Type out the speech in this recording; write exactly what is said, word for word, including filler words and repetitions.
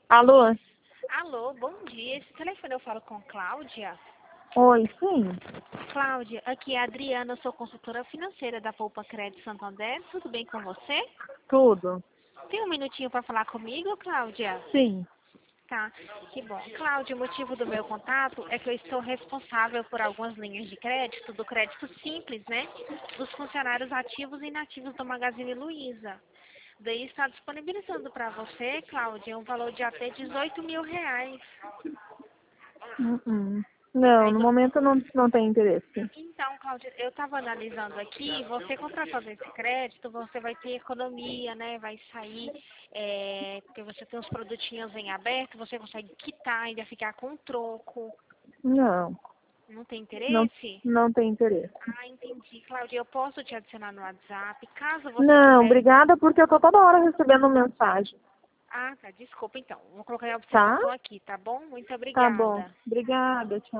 Alô? Alô, bom dia. Esse telefone eu falo com Cláudia. Oi, sim. Cláudia, aqui é a Adriana, eu sou consultora financeira da Poupa Crédito Santander. Tudo bem com você? Tudo? Tem um minutinho para falar comigo, Cláudia? Sim. Tá, que bom. Cláudia, o motivo do meu contato é que eu estou responsável por algumas linhas de crédito, do crédito simples, né? Dos funcionários ativos e inativos do Magazine Luiza. Daí está disponibilizando para você, Cláudia, um valor de até dezoito mil reais. Uh-uh. Não, Aí no você momento não, não tem interesse. Então, Cláudia, eu estava analisando aqui, você contratando esse crédito, você vai ter economia, né? Vai sair, é, porque você tem os produtinhos em aberto, você consegue quitar, ainda ficar com troco. Não, Não tem não, interesse? não tem interesse. Ah, entendi. Cláudia, eu posso te adicionar no WhatsApp, caso você Não, quiser. obrigada porque eu tô toda hora recebendo mensagem. Ah, tá, desculpa então. Vou colocar a Tá? observação aqui, tá bom? Muito Tá bom. obrigada. Obrigada, tchau.